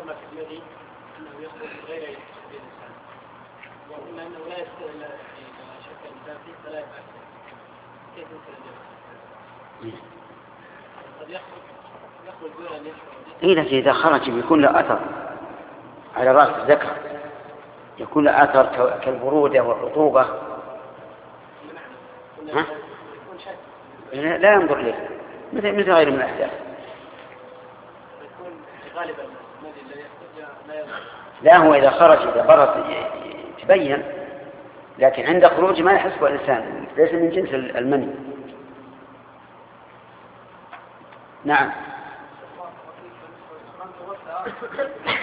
ما في دماغي أنه يخرج غير يستطيع الإنسان، وقلنا أنه لا يستطيع إلا شك الإنسان فيه فلا يفعل. كيف يمكن أن يفعل؟ قد يخرج دون أن يشعر. إذا خرج بيكون له أثر على رأس الذكر، يكون له أثر كالبرودة والرطوبة. ها؟ لا ينظر له مثل غير من الأحداث. لا، هو إذا خرج إذا برد تبين، لكن عند خروج ما يحسب الإنسان، ليس من جنس المني. نعم.